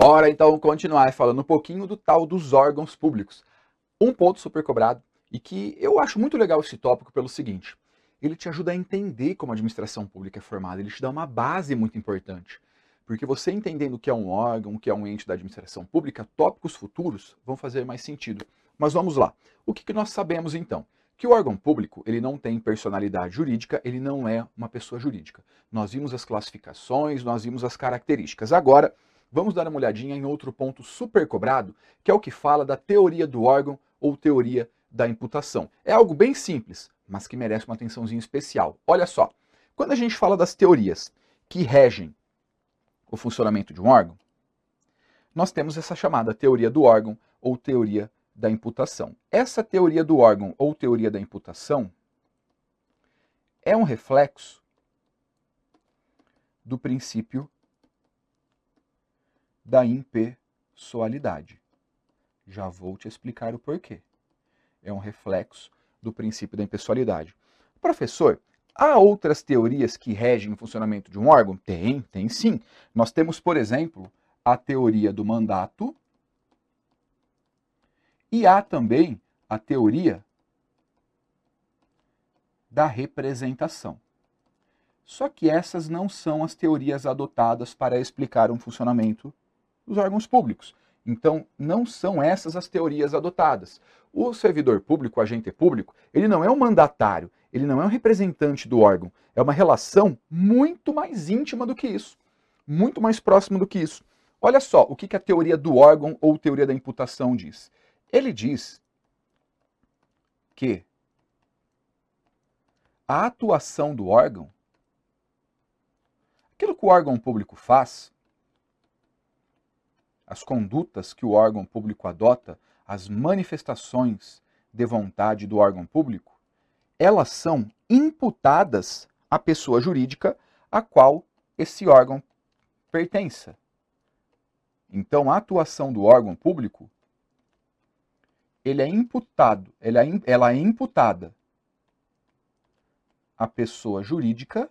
Bora então continuar falando um pouquinho do tal dos órgãos públicos. Um ponto super cobrado e que eu acho muito legal esse tópico pelo seguinte: ele te ajuda a entender como a administração pública é formada, ele te dá uma base muito importante. Porque você entendendo o que é um órgão, o que é um ente da administração pública, tópicos futuros vão fazer mais sentido. Mas vamos lá. O que nós sabemos então? Que o órgão público ele não tem personalidade jurídica, ele não é uma pessoa jurídica. Nós vimos as classificações, nós vimos as características. Agora, vamos dar uma olhadinha em outro ponto super cobrado, que é o que fala da teoria do órgão ou teoria da imputação. É algo bem simples, mas que merece uma atençãozinha especial. Olha só, quando a gente fala das teorias que regem o funcionamento de um órgão, nós temos essa chamada teoria do órgão ou teoria da imputação. Essa teoria do órgão ou teoria da imputação é um reflexo do princípio da impessoalidade. Já vou te explicar o porquê. É um reflexo do princípio da impessoalidade. Professor, há outras teorias que regem o funcionamento de um órgão? Tem sim. Nós temos, por exemplo, a teoria do mandato e há também a teoria da representação. Só que essas não são as teorias adotadas para explicar um funcionamento dos órgãos públicos. Então, não são essas as teorias adotadas. O servidor público, o agente público, ele não é um mandatário, ele não é um representante do órgão. É uma relação muito mais íntima do que isso, muito mais próxima do que isso. Olha só o que a teoria do órgão ou teoria da imputação diz. Ele diz que a atuação do órgão, aquilo que o órgão público faz, as condutas que o órgão público adota, as manifestações de vontade do órgão público, elas são imputadas à pessoa jurídica a qual esse órgão pertença. Então, a atuação do órgão público, ela é imputada à pessoa jurídica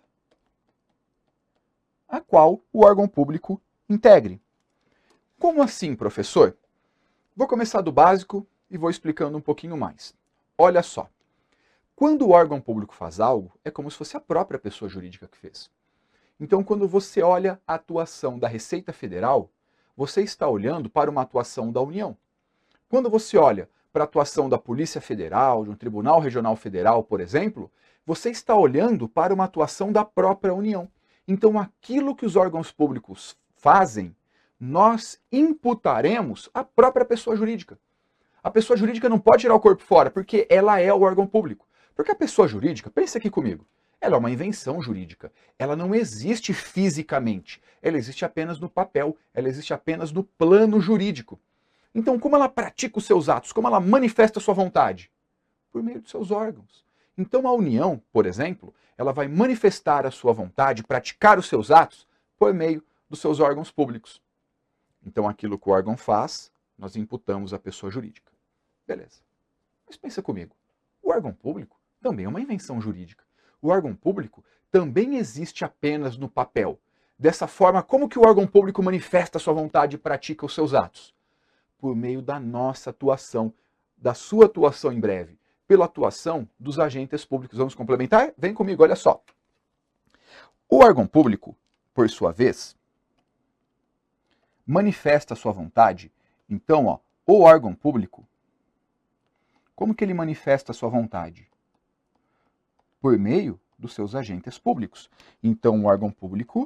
a qual o órgão público integre. Como assim, professor? Vou começar do básico e vou explicando um pouquinho mais. Olha só, quando o órgão público faz algo, é como se fosse a própria pessoa jurídica que fez. Então, quando você olha a atuação da Receita Federal, você está olhando para uma atuação da União. Quando você olha para a atuação da Polícia Federal, de um Tribunal Regional Federal, por exemplo, você está olhando para uma atuação da própria União. Então, aquilo que os órgãos públicos fazem, nós imputaremos à própria pessoa jurídica. A pessoa jurídica não pode tirar o corpo fora, porque ela é o órgão público. Porque a pessoa jurídica, pensa aqui comigo, ela é uma invenção jurídica. Ela não existe fisicamente. Ela existe apenas no papel, ela existe apenas no plano jurídico. Então, como ela pratica os seus atos? Como ela manifesta a sua vontade? Por meio dos seus órgãos. Então, a União, por exemplo, ela vai manifestar a sua vontade, praticar os seus atos, por meio dos seus órgãos públicos. Então, aquilo que o órgão faz, nós imputamos à pessoa jurídica. Beleza. Mas pensa comigo, o órgão público também é uma invenção jurídica. O órgão público também existe apenas no papel. Dessa forma, como que o órgão público manifesta a sua vontade e pratica os seus atos? Por meio da nossa atuação, da sua atuação em breve, pela atuação dos agentes públicos. Vamos complementar? Vem comigo, olha só. O órgão público, por sua vez, manifesta a sua vontade. Então, o órgão público, como que ele manifesta a sua vontade? Por meio dos seus agentes públicos. Então, o órgão público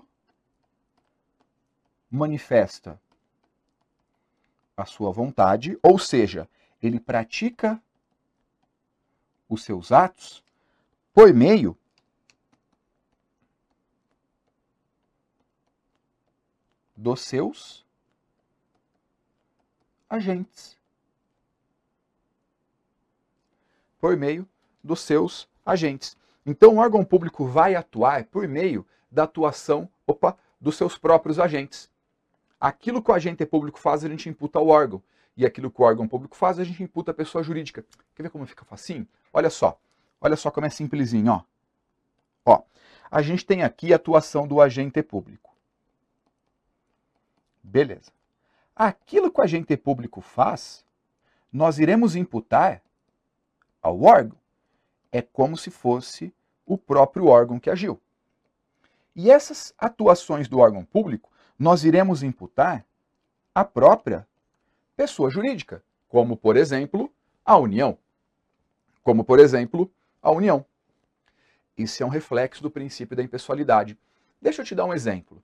manifesta a sua vontade, ou seja, ele pratica os seus atos por meio dos seus agentes. Por meio dos seus agentes. Então, o órgão público vai atuar por meio da atuação dos seus próprios agentes. Aquilo que o agente público faz, a gente imputa ao órgão. E aquilo que o órgão público faz, a gente imputa à pessoa jurídica. Quer ver como fica facinho? Olha só como é simplesinho, ó. A gente tem aqui a atuação do agente público. Beleza. aquilo que o agente público faz, nós iremos imputar ao órgão. É como se fosse o próprio órgão que agiu. E essas atuações do órgão público, nós iremos imputar à própria pessoa jurídica, como, por exemplo, a União. Como, por exemplo, a União. Isso é um reflexo do princípio da impessoalidade. Deixa eu te dar um exemplo.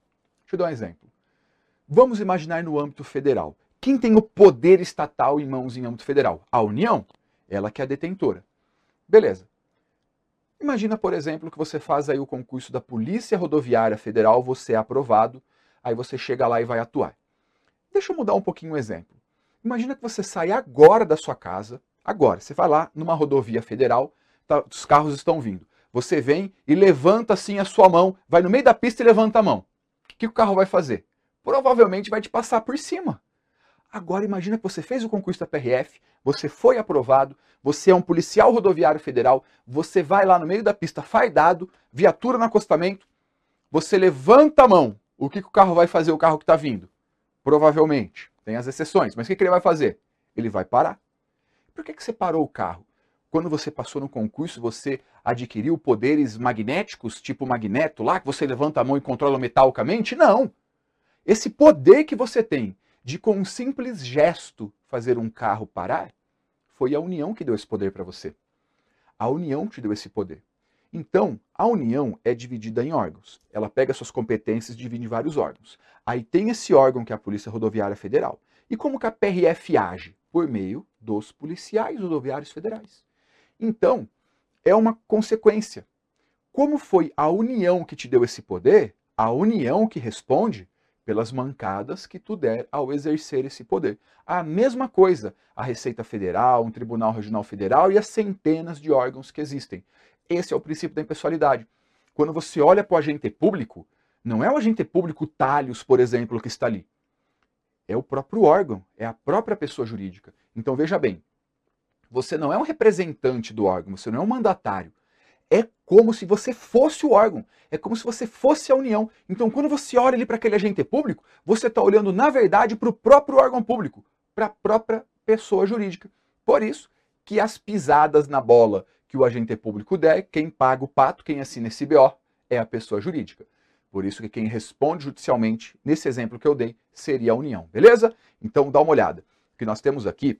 Vamos imaginar no âmbito federal. Quem tem o poder estatal em mãos em âmbito federal? A União. Ela que é a detentora. Beleza. Imagina, por exemplo, que você faz aí o concurso da Polícia Rodoviária Federal, você é aprovado, aí você chega lá e vai atuar. Deixa eu mudar um pouquinho o exemplo. Imagina que você sai agora da sua casa, agora, você vai lá numa rodovia federal, tá, os carros estão vindo. Você vem e levanta assim a sua mão, vai no meio da pista e levanta a mão. O que o carro vai fazer? Provavelmente vai te passar por cima. Agora imagina que você fez o concurso da PRF, você foi aprovado, você é um policial rodoviário federal, você vai lá no meio da pista fardado, viatura no acostamento, você levanta a mão. O que o carro vai fazer, o carro que está vindo? Provavelmente, tem as exceções, mas o que ele vai fazer? Ele vai parar. Por que você parou o carro? Quando você passou no concurso, você adquiriu poderes magnéticos, tipo magneto lá, que você levanta a mão e controla metalicamente? Não! Esse poder que você tem de com um simples gesto fazer um carro parar, foi a União que deu esse poder para você. A União te deu esse poder. Então, a União é dividida em órgãos. Ela pega suas competências e divide em vários órgãos. Aí tem esse órgão que é a Polícia Rodoviária Federal. E como que a PRF age? Por meio dos policiais rodoviários federais. Então, é uma consequência. Como foi a União que te deu esse poder, a União que responde pelas mancadas que tu der ao exercer esse poder. A mesma coisa, a Receita Federal, um Tribunal Regional Federal e as centenas de órgãos que existem. Esse é o princípio da impessoalidade. Quando você olha para o agente público, não é o agente público Talhos, por exemplo, que está ali. É o próprio órgão, é a própria pessoa jurídica. Então veja bem, você não é um representante do órgão, você não é um mandatário. É como se você fosse o órgão, é como se você fosse a União. Então, quando você olha ali para aquele agente público, você está olhando, na verdade, para o próprio órgão público, para a própria pessoa jurídica. Por isso que as pisadas na bola que o agente público der, quem paga o pato, quem assina esse BO, é a pessoa jurídica. Por isso que quem responde judicialmente, nesse exemplo que eu dei, seria a União, beleza? Então, dá uma olhada. O que nós temos aqui,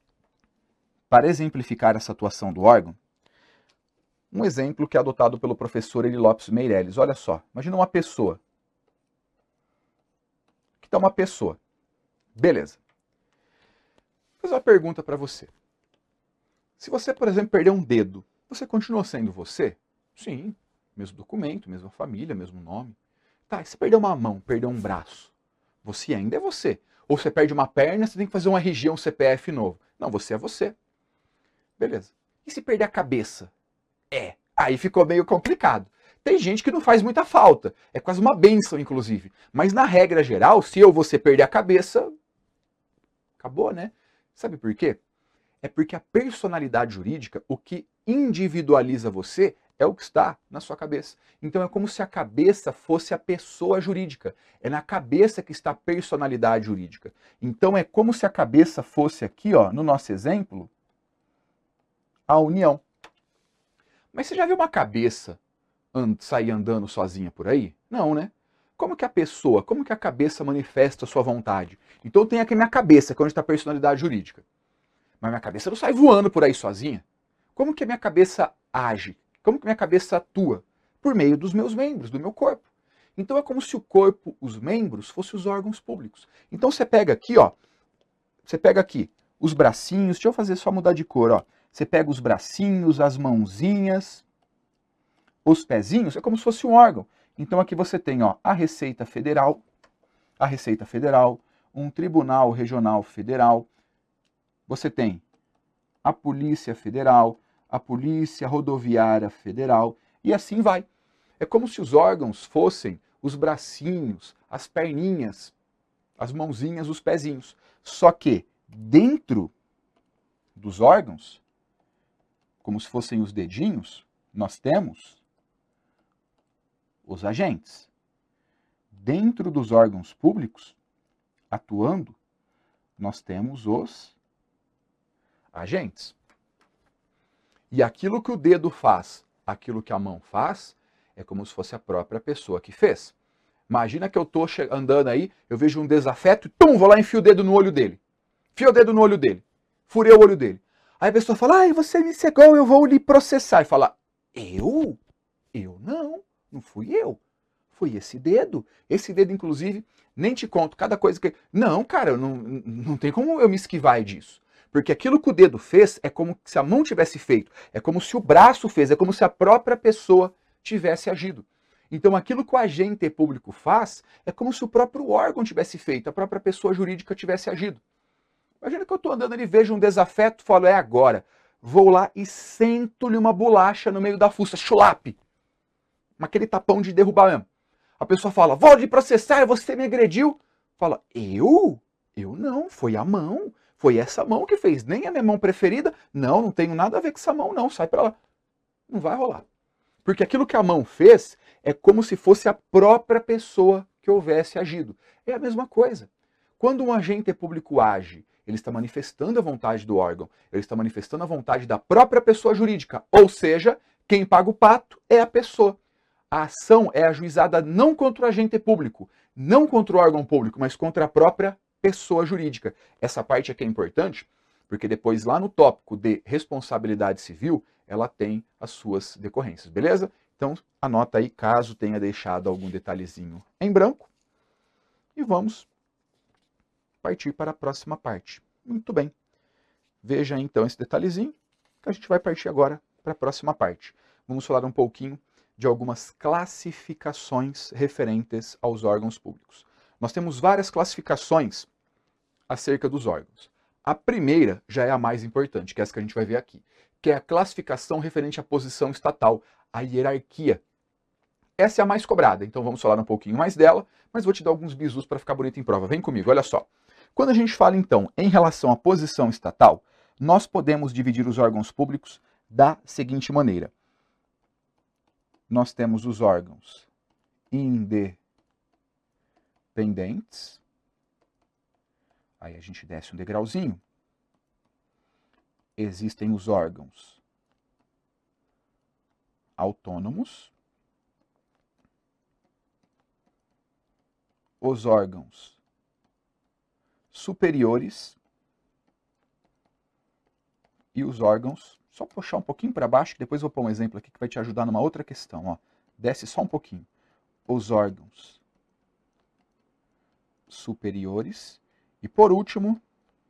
para exemplificar essa atuação do órgão, um exemplo que é adotado pelo professor Eli Lopes Meirelles. Olha só, imagina uma pessoa. Aqui está uma pessoa. Beleza. Vou fazer uma pergunta para você. Se você, por exemplo, perder um dedo, você continua sendo você? Sim. Mesmo documento, mesma família, mesmo nome. Tá, e se perder uma mão, perder um braço, você ainda é você. Ou você perde uma perna, você tem que fazer um RG, um CPF novo. Não, você é você. Beleza. E se perder a cabeça? Aí ficou meio complicado. Tem gente que não faz muita falta, é quase uma bênção, inclusive. Mas na regra geral, se eu ou você perder a cabeça, acabou, né? Sabe por quê? É porque a personalidade jurídica, o que individualiza você, é o que está na sua cabeça. Então é como se a cabeça fosse a pessoa jurídica. É na cabeça que está a personalidade jurídica. Então é como se a cabeça fosse aqui, ó, no nosso exemplo, a União. Mas você já viu uma cabeça sair andando sozinha por aí? Não, né? Como que a cabeça manifesta a sua vontade? Então tem aqui a minha cabeça, que é onde está a personalidade jurídica. Mas minha cabeça não sai voando por aí sozinha. Como que a minha cabeça age? Como que a minha cabeça atua? Por meio dos meus membros, do meu corpo. Então é como se o corpo, os membros, fossem os órgãos públicos. Então você pega aqui, ó. Você pega aqui os bracinhos, deixa eu fazer só mudar de cor, ó. Você pega os bracinhos, as mãozinhas, os pezinhos, é como se fosse um órgão. Então aqui você tem, ó, a Receita Federal, um Tribunal Regional Federal, você tem a Polícia Federal, a Polícia Rodoviária Federal, e assim vai. É como se os órgãos fossem os bracinhos, as perninhas, as mãozinhas, os pezinhos. Só que dentro dos órgãos, como se fossem os dedinhos, nós temos os agentes. Dentro dos órgãos públicos, atuando, nós temos os agentes. E aquilo que o dedo faz, aquilo que a mão faz, é como se fosse a própria pessoa que fez. Imagina que eu estou andando aí, eu vejo um desafeto e vou lá e enfio o dedo no olho dele. Enfio o dedo no olho dele. Furei o olho dele. Aí a pessoa fala, ai, você me cegou, eu vou lhe processar. E fala, eu? Eu não fui eu. Foi esse dedo. Esse dedo, inclusive, nem te conto cada coisa que... Não, cara, não tem como eu me esquivar disso. Porque aquilo que o dedo fez é como se a mão tivesse feito. É como se o braço fez. É como se a própria pessoa tivesse agido. Então aquilo que o agente público faz é como se o próprio órgão tivesse feito. A própria pessoa jurídica tivesse agido. Imagina que eu estou andando ali, vejo um desafeto, falo, é agora. Vou lá e sento-lhe uma bolacha no meio da fuça. Chulape. Aquele tapão de derrubar mesmo. A pessoa fala, vou lhe processar, você me agrediu. Fala, eu? Eu não, foi a mão. Foi essa mão que fez, nem a minha mão preferida. Não tenho nada a ver com essa mão não, sai pra lá. Não vai rolar. Porque aquilo que a mão fez é como se fosse a própria pessoa que houvesse agido. É a mesma coisa. Quando um agente público age, ele está manifestando a vontade do órgão, ele está manifestando a vontade da própria pessoa jurídica. Ou seja, quem paga o pato é a pessoa. A ação é ajuizada não contra o agente público, não contra o órgão público, mas contra a própria pessoa jurídica. Essa parte aqui é importante, porque depois lá no tópico de responsabilidade civil, ela tem as suas decorrências, beleza? Então anota aí caso tenha deixado algum detalhezinho em branco. E vamos partir para a próxima parte. Muito bem. Veja então esse detalhezinho, que a gente vai partir agora para a próxima parte. Vamos falar um pouquinho de algumas classificações referentes aos órgãos públicos. Nós temos várias classificações acerca dos órgãos. A primeira já é a mais importante, que é essa que a gente vai ver aqui, que é a classificação referente à posição estatal, a hierarquia. Essa é a mais cobrada, então vamos falar um pouquinho mais dela, mas vou te dar alguns bizus para ficar bonito em prova. Vem comigo, olha só. Quando a gente fala, então, em relação à posição estatal, nós podemos dividir os órgãos públicos da seguinte maneira. Nós temos os órgãos independentes. Aí a gente desce um degrauzinho. Existem os órgãos autônomos. Os órgãos superiores e os órgãos, só puxar um pouquinho para baixo, que depois eu vou pôr um exemplo aqui que vai te ajudar numa outra questão. Ó. Desce só um pouquinho. Os órgãos superiores e, por último,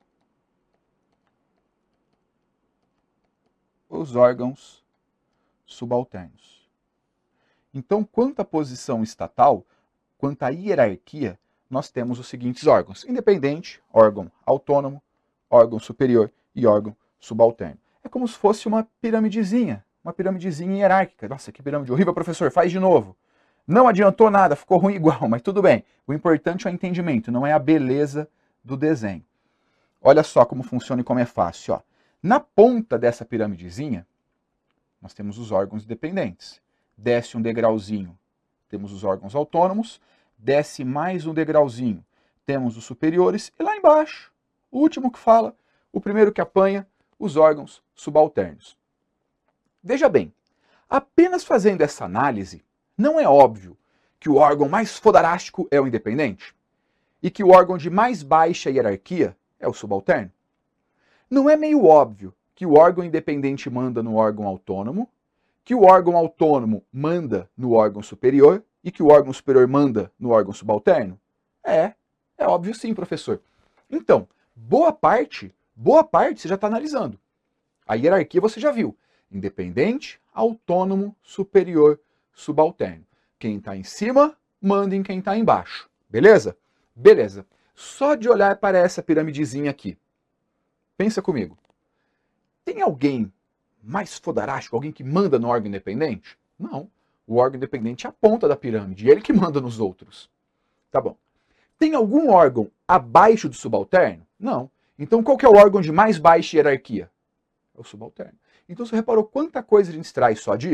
os órgãos subalternos. Então, quanto à posição estatal, quanto à hierarquia, nós temos os seguintes órgãos: independente, órgão autônomo, órgão superior e órgão subalterno. É como se fosse uma piramidezinha hierárquica. Nossa, que pirâmide horrível, professor, faz de novo. Não adiantou nada, ficou ruim igual, mas tudo bem. O importante é o entendimento, não é a beleza do desenho. Olha só como funciona e como é fácil. Ó. Na ponta dessa piramidezinha, nós temos os órgãos independentes. Desce um degrauzinho, temos os órgãos autônomos. Desce mais um degrauzinho, temos os superiores. E lá embaixo, o último que fala, o primeiro que apanha, os órgãos subalternos. Veja bem, apenas fazendo essa análise, não é óbvio que o órgão mais fodarástico é o independente e que o órgão de mais baixa hierarquia é o subalterno? Não é meio óbvio que o órgão independente manda no órgão autônomo, que o órgão autônomo manda no órgão superior e que o órgão superior manda no órgão subalterno? É óbvio sim, professor. Então, boa parte você já está analisando. A hierarquia você já viu. Independente, autônomo, superior, subalterno. Quem está em cima, manda em quem está embaixo. Beleza? Beleza. Só de olhar para essa piramidezinha aqui. Pensa comigo. Tem alguém mais fodarástico, alguém que manda no órgão independente? Não. O órgão independente é a ponta da pirâmide, e ele que manda nos outros. Tá bom. Tem algum órgão abaixo do subalterno? Não. Então qual que é o órgão de mais baixa hierarquia? É o subalterno. Então você reparou quanta coisa a gente traz só disso?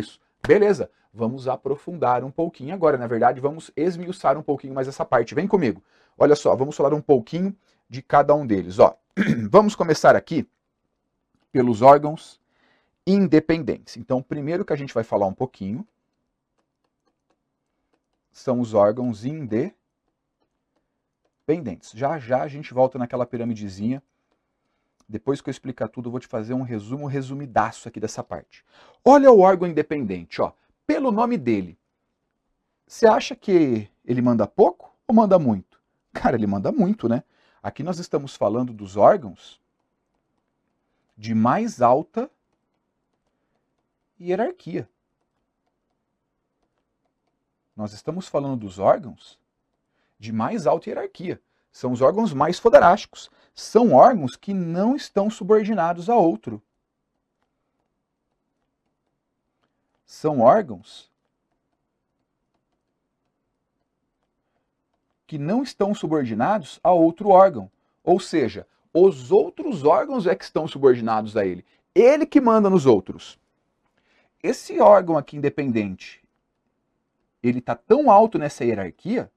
Beleza, vamos aprofundar um pouquinho agora. Na verdade, vamos esmiuçar um pouquinho mais essa parte. Vem comigo. Olha só, vamos falar um pouquinho de cada um deles. Ó, vamos começar aqui pelos órgãos independentes. Então, o primeiro que a gente vai falar um pouquinho são os órgãos independentes. Já já a gente volta naquela piramidezinha. Depois que eu explicar tudo, eu vou te fazer um resumo resumidaço aqui dessa parte. Olha o órgão independente, ó. Pelo nome dele, você acha que ele manda pouco ou manda muito? Cara, ele manda muito, né? Aqui nós estamos falando dos órgãos de mais alta hierarquia. Nós estamos falando dos órgãos de mais alta hierarquia. São os órgãos mais foderásticos. São órgãos que não estão subordinados a outro. São órgãos que não estão subordinados a outro órgão. Ou seja, os outros órgãos é que estão subordinados a ele. Ele que manda nos outros. Esse órgão aqui independente, ele está tão alto nessa hierarquia,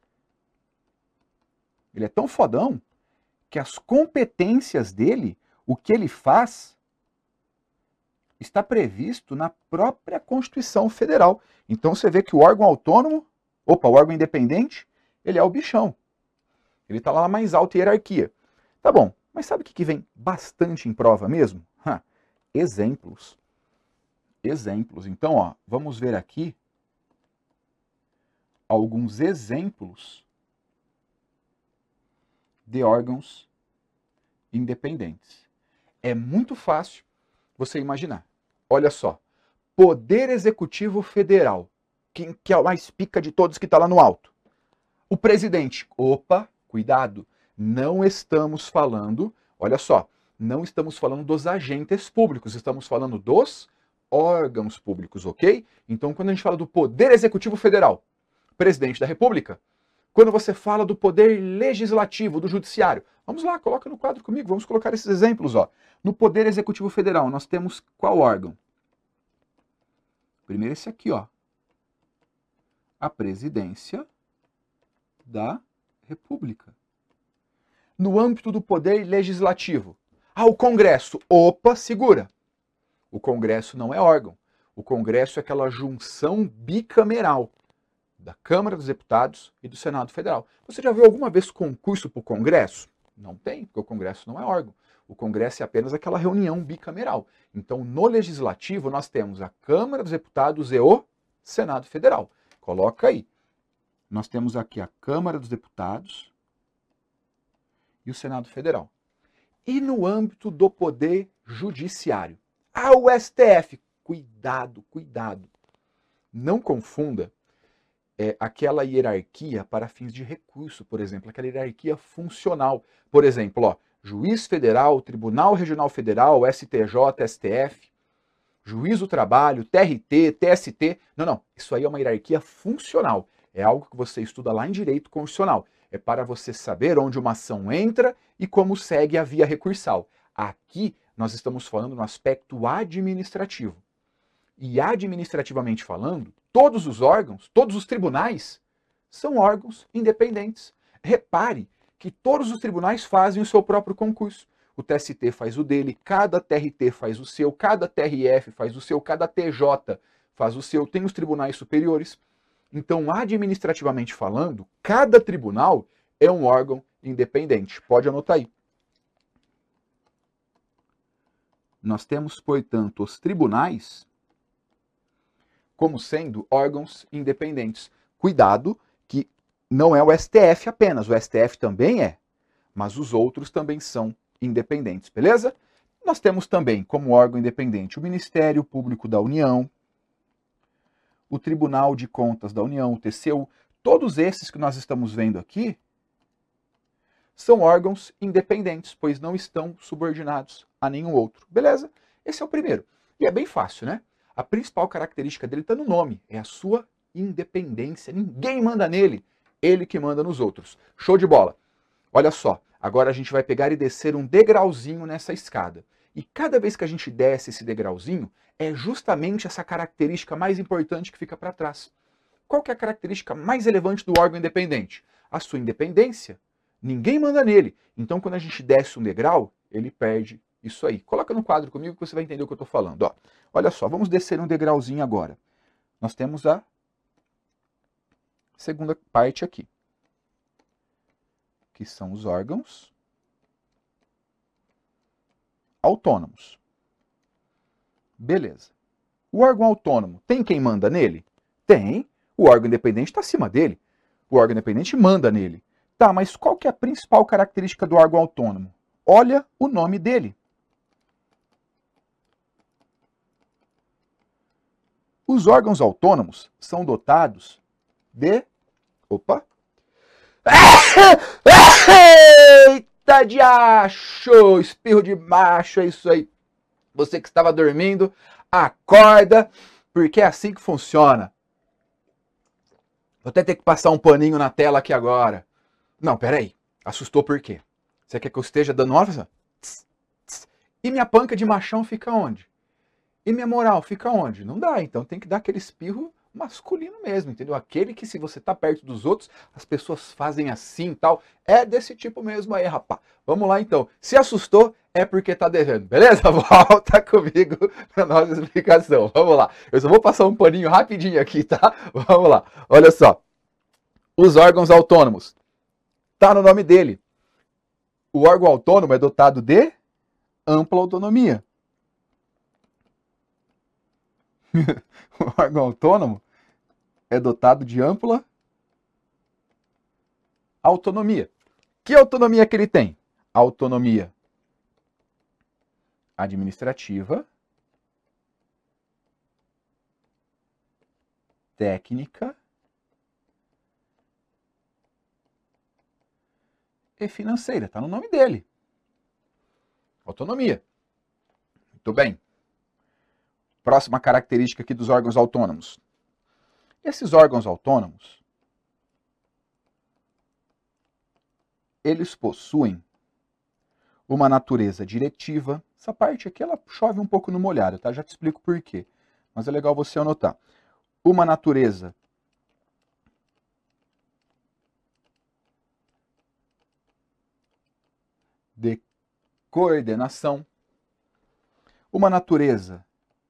ele é tão fodão, que as competências dele, o que ele faz, está previsto na própria Constituição Federal. Então você vê que o órgão autônomo, o órgão independente, ele é o bichão. Ele está lá na mais alta hierarquia. Tá bom, mas sabe o que vem bastante em prova mesmo? Exemplos. Exemplos. Então, ó, vamos ver aqui alguns exemplos de órgãos independentes. É muito fácil você imaginar. Olha só, Poder Executivo Federal, que é o mais pica de todos que está lá no alto. O presidente, opa, cuidado, não estamos falando, olha só, não estamos falando dos agentes públicos, estamos falando dos órgãos públicos, ok? Então, quando a gente fala do Poder Executivo Federal, presidente da República, quando você fala do poder legislativo, do judiciário, vamos lá, coloca no quadro comigo, vamos colocar esses exemplos, ó. No Poder Executivo Federal, nós temos qual órgão? Primeiro esse aqui, ó. A Presidência da República. No âmbito do poder legislativo, o Congresso. Opa, segura. O Congresso não é órgão. O Congresso é aquela junção bicameral da Câmara dos Deputados e do Senado Federal. Você já viu alguma vez concurso para o Congresso? Não tem, porque o Congresso não é órgão. O Congresso é apenas aquela reunião bicameral. Então, no Legislativo, nós temos a Câmara dos Deputados e o Senado Federal. Coloca aí. Nós temos aqui a Câmara dos Deputados e o Senado Federal. E no âmbito do Poder Judiciário? O STF. Cuidado, cuidado. Não confunda aquela hierarquia para fins de recurso, por exemplo, aquela hierarquia funcional. Por exemplo, ó, Juiz Federal, Tribunal Regional Federal, STJ, STF, Juiz do Trabalho, TRT, TST. Não, isso aí é uma hierarquia funcional. É algo que você estuda lá em Direito Constitucional. É para você saber onde uma ação entra e como segue a via recursal. Aqui nós estamos falando no aspecto administrativo. E administrativamente falando, todos os órgãos, todos os tribunais, são órgãos independentes. Repare que todos os tribunais fazem o seu próprio concurso. O TST faz o dele, cada TRT faz o seu, cada TRF faz o seu, cada TJ faz o seu, tem os tribunais superiores. Então, administrativamente falando, cada tribunal é um órgão independente. Pode anotar aí. Nós temos, portanto, os tribunais como sendo órgãos independentes. Cuidado que não é o STF apenas, o STF também é, mas os outros também são independentes, beleza? Nós temos também como órgão independente o Ministério Público da União, o Tribunal de Contas da União, o TCU, todos esses que nós estamos vendo aqui são órgãos independentes, pois não estão subordinados a nenhum outro, beleza? Esse é o primeiro. E é bem fácil, né? A principal característica dele está no nome, é a sua independência. Ninguém manda nele, ele que manda nos outros. Show de bola. Olha só, agora a gente vai pegar e descer um degrauzinho nessa escada. E cada vez que a gente desce esse degrauzinho, é justamente essa característica mais importante que fica para trás. Qual que é a característica mais relevante do órgão independente? A sua independência. Ninguém manda nele. Então, quando a gente desce um degrau, ele perde isso aí. Coloca no quadro comigo que você vai entender o que eu estou falando. Ó, olha só, vamos descer um degrauzinho agora. Nós temos a segunda parte aqui, que são os órgãos autônomos. Beleza. O órgão autônomo, tem quem manda nele? Tem. O órgão independente está acima dele. O órgão independente manda nele. Tá, mas qual que é a principal característica do órgão autônomo? Olha o nome dele. Os órgãos autônomos são dotados de... Opa! Eita de acho! Espirro de macho, é isso aí. Você que estava dormindo, acorda, porque é assim que funciona. Vou até ter que passar um paninho na tela aqui agora. Não, peraí. Assustou por quê? Você quer que eu esteja dando ordem? E minha panca de machão fica onde? E minha moral fica onde? Não dá, então tem que dar aquele espirro masculino mesmo, entendeu? Aquele que se você tá perto dos outros, as pessoas fazem assim e tal. É desse tipo mesmo aí, rapaz. Vamos lá então. Se assustou, é porque tá devendo, beleza? Volta comigo pra nossa explicação. Vamos lá. Eu só vou passar um paninho rapidinho aqui, tá? Vamos lá. Olha só. Os órgãos autônomos. Tá no nome dele. O órgão autônomo é dotado de ampla autonomia. O órgão autônomo é dotado de ampla autonomia. Que autonomia que ele tem? Autonomia administrativa, técnica e financeira. Está no nome dele. Autonomia. Muito bem. Próxima característica aqui dos órgãos autônomos. Esses órgãos autônomos, eles possuem uma natureza diretiva. Essa parte aqui, ela chove um pouco no molhado, tá? Já te explico por quê. Mas é legal você anotar. Uma natureza de coordenação. Uma natureza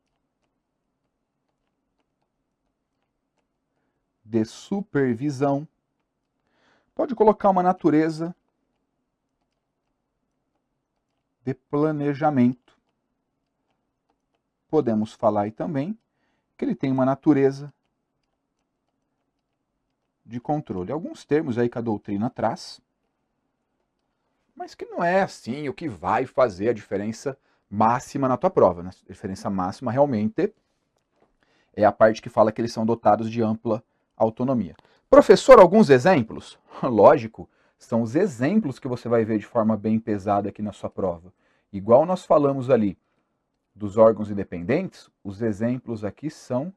de supervisão. Pode colocar uma natureza de planejamento. Podemos falar aí também que ele tem uma natureza de controle. Alguns termos aí que a doutrina traz, mas que não é assim o que vai fazer a diferença máxima na tua prova, né? A diferença máxima realmente é a parte que fala que eles são dotados de ampla autonomia. Professor, alguns exemplos? Lógico, são os exemplos que você vai ver de forma bem pesada aqui na sua prova. Igual nós falamos ali dos órgãos independentes, os exemplos aqui são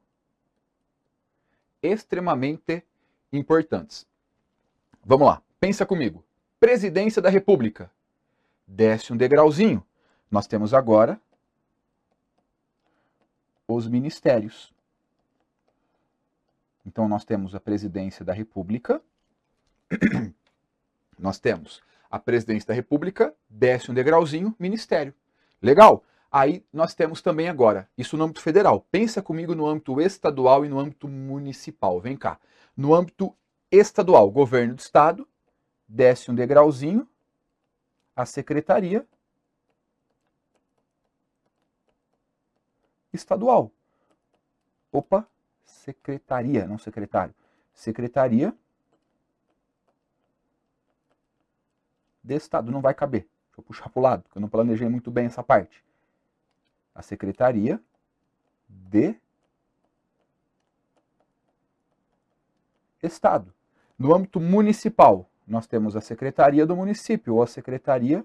extremamente importantes. Vamos lá, pensa comigo. Presidência da República. Desce um degrauzinho. Nós temos agora os ministérios. Então, nós temos a presidência da República. Nós temos a presidência da República, desce um degrauzinho, ministério. Legal? Aí nós temos também agora, isso no âmbito federal. Pensa comigo no âmbito estadual e no âmbito municipal. Vem cá. No âmbito estadual, governo do estado, desce um degrauzinho, a secretaria estadual. Opa, secretaria, não secretário. Secretaria de Estado. Não vai caber. Deixa eu puxar para o lado, porque eu não planejei muito bem essa parte. A Secretaria de Estado. No âmbito municipal, nós temos a Secretaria do Município, ou a Secretaria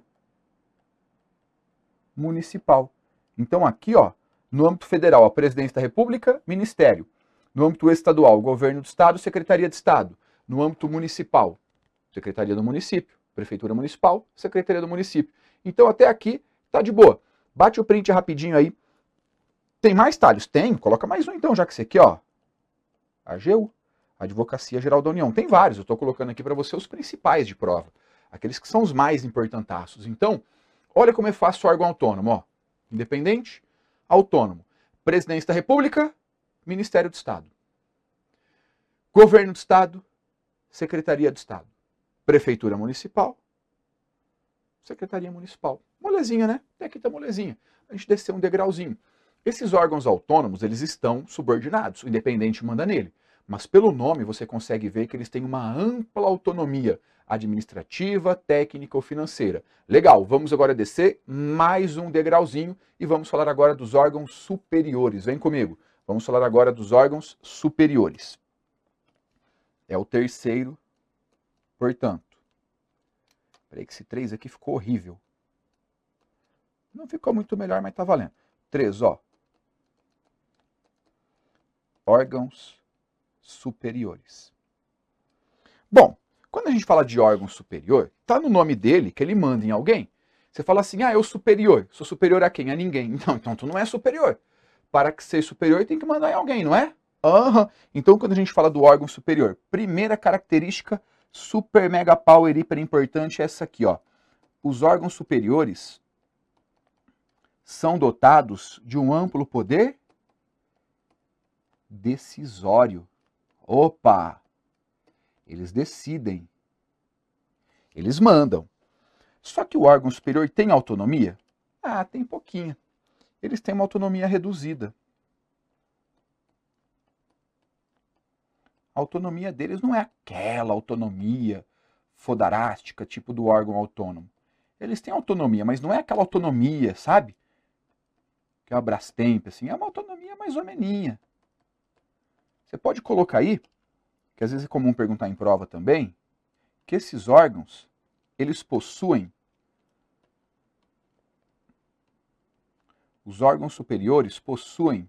Municipal. Então aqui, ó, no âmbito federal, a Presidência da República, Ministério. No âmbito estadual, Governo do Estado, Secretaria de Estado. No âmbito municipal, Secretaria do Município. Prefeitura Municipal, Secretaria do Município. Então até aqui tá de boa. Bate o print rapidinho aí. Tem mais talhos? Tem. Coloca mais um então, já que esse aqui, ó. AGU, Advocacia Geral da União. Tem vários, eu estou colocando aqui para você os principais de prova. Aqueles que são os mais importantaços. Então, olha como é fácil o órgão autônomo, ó. Independente, autônomo. Presidência da República, Ministério do Estado. Governo do Estado, Secretaria do Estado. Prefeitura Municipal, Secretaria Municipal. Molezinha, né? Até aqui tá molezinha. A gente desceu um degrauzinho. Esses órgãos autônomos, eles estão subordinados, o independente manda nele. Mas pelo nome você consegue ver que eles têm uma ampla autonomia administrativa, técnica ou financeira. Legal, vamos agora descer mais um degrauzinho e vamos falar agora dos órgãos superiores. Vem comigo. Vamos falar agora dos órgãos superiores. É o terceiro, portanto. Peraí que esse 3 aqui ficou horrível. Não ficou muito melhor, mas tá valendo. 3, ó. Órgãos superiores. Bom, quando a gente fala de órgão superior, tá no nome dele que ele manda em alguém. Você fala assim, ah, eu superior. Sou superior a quem? A ninguém. Então tu não é superior. Para que ser superior tem que mandar em alguém, não é? Aham. Então quando a gente fala do órgão superior, primeira característica super mega power hiper importante é essa aqui, ó. Os órgãos superiores são dotados de um amplo poder decisório. Opa! Eles decidem. Eles mandam. Só que o órgão superior tem autonomia? Ah, tem pouquinho. Eles têm uma autonomia reduzida. A autonomia deles não é aquela autonomia fodarástica, tipo do órgão autônomo. Eles têm autonomia, mas não é aquela autonomia, sabe? Que é a Brastemp, assim, é uma autonomia mais ou meninha. Você pode colocar aí, que às vezes é comum perguntar em prova também, que esses órgãos, eles possuem, os órgãos superiores possuem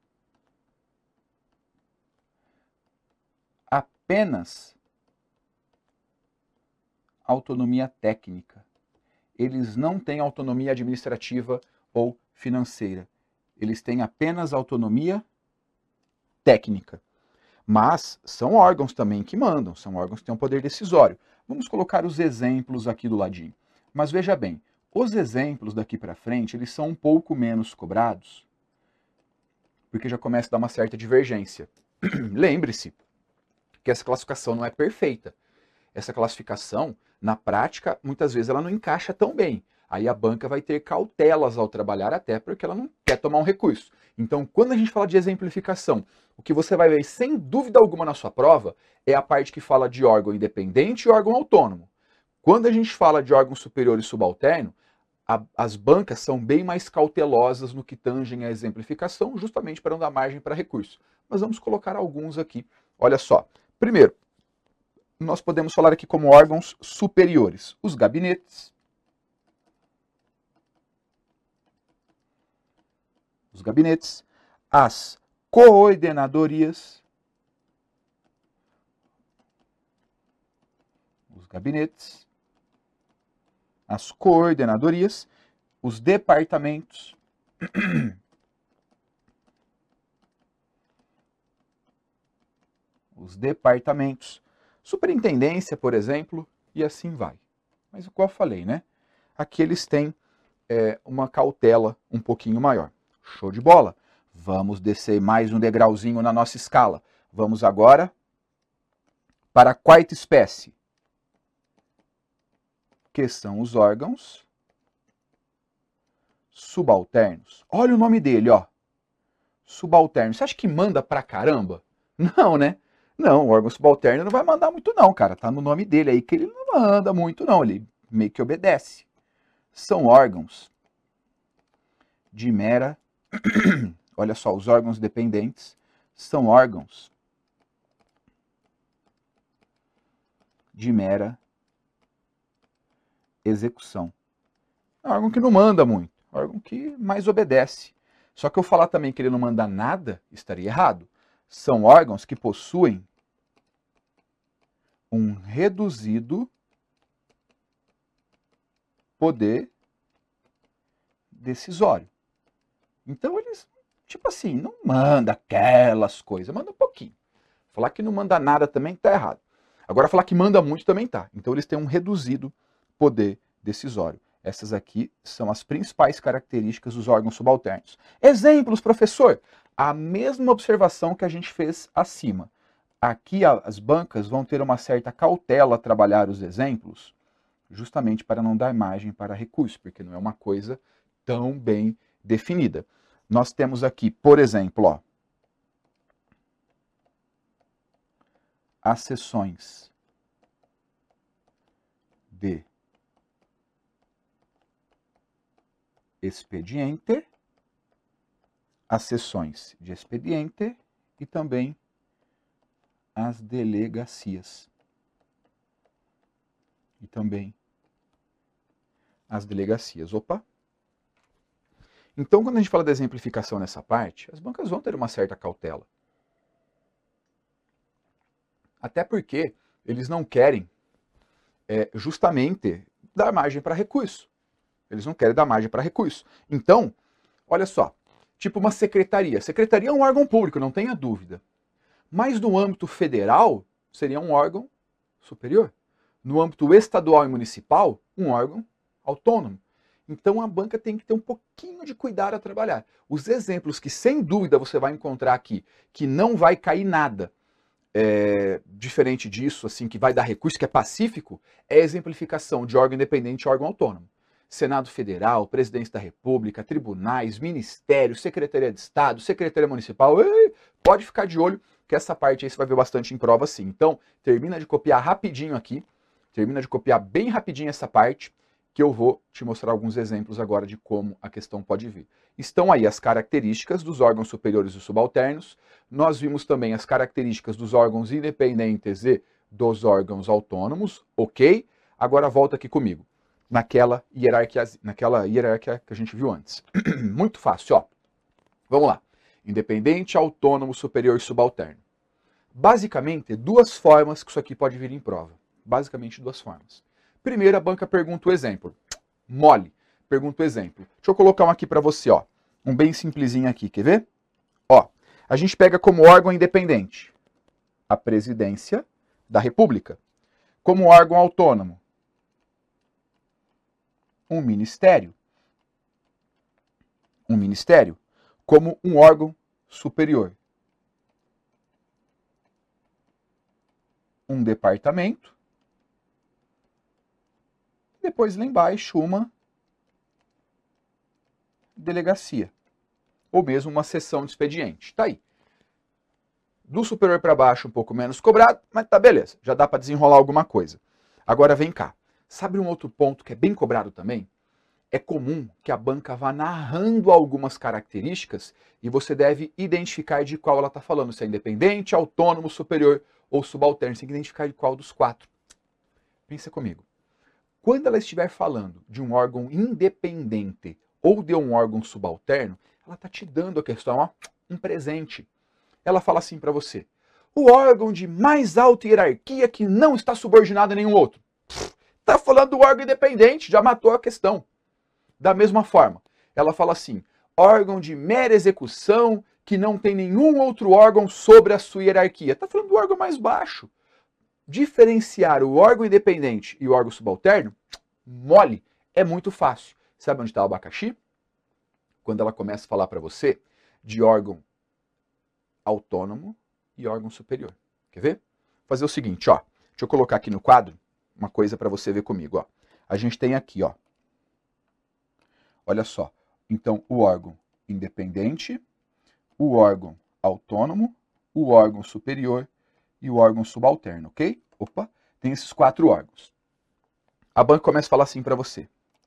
apenas autonomia técnica. Eles não têm autonomia administrativa ou financeira. Eles têm apenas autonomia técnica. Mas são órgãos também que mandam, são órgãos que têm um poder decisório. Vamos colocar os exemplos aqui do ladinho. Mas veja bem, os exemplos daqui para frente, eles são um pouco menos cobrados, porque já começa a dar uma certa divergência. Lembre-se que essa classificação não é perfeita. Essa classificação, na prática, muitas vezes ela não encaixa tão bem. Aí a banca vai ter cautelas ao trabalhar, até porque ela não quer tomar um recurso. Então, quando a gente fala de exemplificação, o que você vai ver, sem dúvida alguma, na sua prova, é a parte que fala de órgão independente e órgão autônomo. Quando a gente fala de órgão superior e subalterno, as bancas são bem mais cautelosas no que tangem a exemplificação, justamente para não dar margem para recurso. Mas vamos colocar alguns aqui. Olha só. Primeiro, nós podemos falar aqui como órgãos superiores. Os gabinetes. As coordenadorias. Os gabinetes. As coordenadorias. Os departamentos. Os departamentos. Superintendência, por exemplo, e assim vai. Mas o qual eu falei, né? Aqui eles têm uma cautela um pouquinho maior. Show de bola! Vamos descer mais um degrauzinho na nossa escala. Vamos agora para a quarta espécie, que são os órgãos subalternos. Olha o nome dele, ó. Subalterno. Você acha que manda pra caramba? Não, né? Não, o órgão subalterno não vai mandar muito não, cara. Tá no nome dele aí que ele não manda muito não, ele meio que obedece. São órgãos de mera... Olha só, os órgãos dependentes são órgãos de mera execução. É um órgão que não manda muito, é um órgão que mais obedece. Só que eu falar também que ele não manda nada, estaria errado. São órgãos que possuem um reduzido poder decisório. Então eles, tipo assim, não manda aquelas coisas, manda um pouquinho. Falar que não manda nada também tá errado. Agora falar que manda muito também tá. Então eles têm um reduzido poder decisório. Essas aqui são as principais características dos órgãos subalternos. Exemplos, professor? A mesma observação que a gente fez acima. Aqui as bancas vão ter uma certa cautela a trabalhar os exemplos, justamente para não dar margem para recurso, porque não é uma coisa tão bem definida. Nós temos aqui, por exemplo, ó, as seções de expediente, as seções de expediente e também as delegacias. E também as delegacias. Opa! Então, quando a gente fala da exemplificação nessa parte, as bancas vão ter uma certa cautela. Até porque eles não querem justamente dar margem para recurso. Eles não querem dar margem para recurso. Então, olha só, tipo uma secretaria. Secretaria é um órgão público, não tenha dúvida. Mas no âmbito federal, seria um órgão superior. No âmbito estadual e municipal, um órgão autônomo. Então a banca tem que ter um pouquinho de cuidado a trabalhar. Os exemplos que sem dúvida você vai encontrar aqui, que não vai cair nada diferente disso, assim, que vai dar recurso, que é pacífico, é a exemplificação de órgão independente e órgão autônomo. Senado Federal, Presidência da República, tribunais, ministérios, Secretaria de Estado, Secretaria Municipal, pode ficar de olho que essa parte aí você vai ver bastante em prova sim. Então, termina de copiar rapidinho aqui, termina de copiar bem rapidinho essa parte, que eu vou te mostrar alguns exemplos agora de como a questão pode vir. Estão aí as características dos órgãos superiores e subalternos, nós vimos também as características dos órgãos independentes e dos órgãos autônomos, ok? Agora volta aqui comigo, naquela hierarquia que a gente viu antes. Muito fácil, ó. Vamos lá. Independente, autônomo, superior e subalterno. Basicamente, duas formas que isso aqui pode vir em prova. Basicamente, duas formas. Primeiro, a banca pergunta o exemplo. Mole. Pergunta o exemplo. Deixa eu colocar um aqui para você, ó. Um bem simplesinho aqui, quer ver? Ó, a gente pega como órgão independente a Presidência da República. Como órgão autônomo, um ministério. Um ministério como um órgão superior. Um departamento. Depois lá embaixo uma delegacia. Ou mesmo uma seção de expediente. Tá aí. Do superior para baixo um pouco menos cobrado, mas tá beleza. Já dá para desenrolar alguma coisa. Agora vem cá. Sabe um outro ponto que é bem cobrado também? É comum que a banca vá narrando algumas características e você deve identificar de qual ela está falando. Se é independente, autônomo, superior ou subalterno. Você tem que identificar de qual dos quatro. Pensa comigo. Quando ela estiver falando de um órgão independente ou de um órgão subalterno, ela está te dando a questão, ó, um presente. Ela fala assim para você, o órgão de mais alta hierarquia que não está subordinado a nenhum outro. Está falando do órgão independente, já matou a questão. Da mesma forma, ela fala assim, órgão de mera execução que não tem nenhum outro órgão sobre a sua hierarquia. Está falando do órgão mais baixo. Diferenciar o órgão independente e o órgão subalterno, mole, é muito fácil. Sabe onde está o abacaxi? Quando ela começa a falar para você de órgão autônomo e órgão superior. Quer ver? Vou fazer o seguinte, ó. Deixa eu colocar aqui no quadro uma coisa para você ver comigo, ó. A gente tem aqui, ó. Olha só. Então, o órgão independente, o órgão autônomo, o órgão superior e o órgão subalterno, ok? Opa, tem esses quatro órgãos. A banca começa a falar assim para você.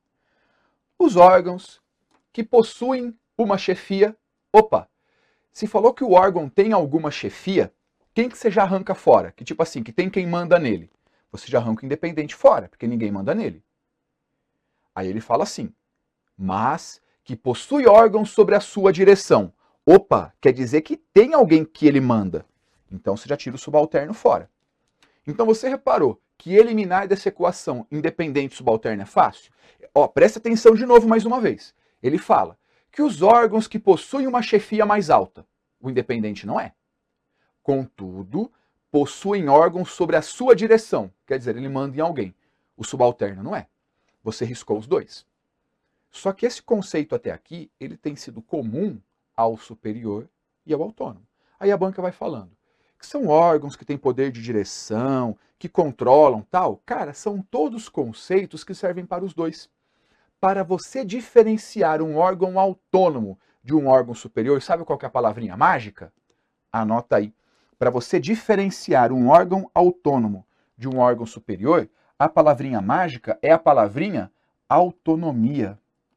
Os órgãos que possuem uma chefia, opa, se falou que o órgão tem alguma chefia, quem que você já arranca fora? Que tipo assim, que tem quem manda nele. Você já arranca o independente fora, porque ninguém manda nele. Aí ele fala assim, mas que possui órgãos sobre a sua direção. Opa, quer dizer que tem alguém que ele manda. Então você já tira o subalterno fora. Então você reparou que eliminar dessa equação independente e subalterno é fácil? Ó, presta atenção de novo mais uma vez. Ele fala que os órgãos que possuem uma chefia mais alta, o independente não é. Contudo, possuem órgãos sobre a sua direção, quer dizer, ele manda em alguém. O subalterno não é. Você riscou os dois. Só que esse conceito até aqui, ele tem sido comum ao superior e ao autônomo. Aí a banca vai falando que são órgãos que têm poder de direção, que controlam tal. Cara, são todos conceitos que servem para os dois. Para você diferenciar um órgão autônomo de um órgão superior, sabe qual que é a palavrinha mágica? Anota aí. Para você diferenciar um órgão autônomo de um órgão superior, a palavrinha mágica é a palavrinha autonomia.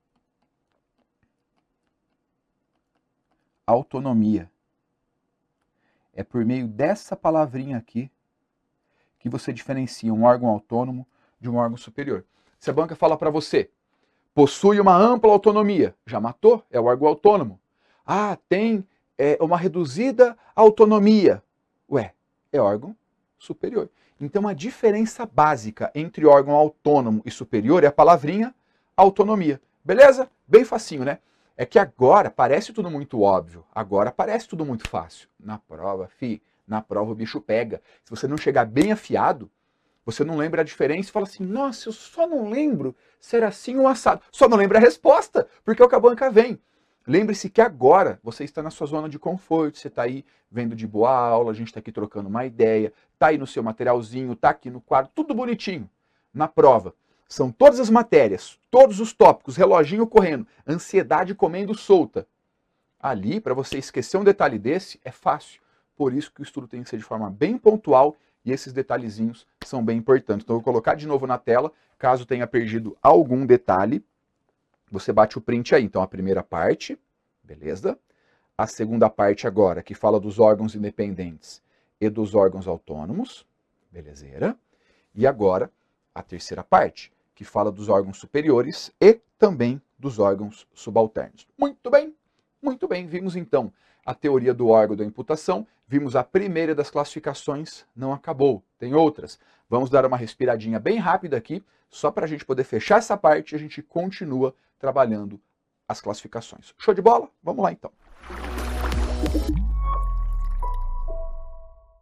Autonomia. É por meio dessa palavrinha aqui que você diferencia um órgão autônomo de um órgão superior. Se a banca fala para você, possui uma ampla autonomia, já matou, é o órgão autônomo. Ah, tem uma reduzida autonomia. Ué, é órgão superior. Então a diferença básica entre órgão autônomo e superior é a palavrinha autonomia. Beleza? Bem facinho, né? É que agora parece tudo muito óbvio, agora parece tudo muito fácil. Na prova, na prova o bicho pega. Se você não chegar bem afiado, você não lembra a diferença e fala assim, nossa, eu só não lembro se era assim ou assado. Só não lembra a resposta, porque é o que a banca vem. Lembre-se que agora você está na sua zona de conforto, você está aí vendo de boa aula, a gente está aqui trocando uma ideia, está aí no seu materialzinho, está aqui no quadro, tudo bonitinho. Na prova, são todas as matérias, todos os tópicos, reloginho correndo, ansiedade comendo solta. Ali, para você esquecer um detalhe desse, é fácil. Por isso que o estudo tem que ser de forma bem pontual e esses detalhezinhos são bem importantes. Então eu vou colocar de novo na tela, caso tenha perdido algum detalhe, você bate o print aí. Então a primeira parte, beleza? A segunda parte agora, que fala dos órgãos independentes e dos órgãos autônomos, belezeira? E agora a terceira parte, que fala dos órgãos superiores e também dos órgãos subalternos. Muito bem, vimos então a teoria do órgão da imputação, vimos a primeira das classificações, não acabou, tem outras. Vamos dar uma respiradinha bem rápida aqui, só para a gente poder fechar essa parte e a gente continua trabalhando as classificações. Show de bola? Vamos lá então.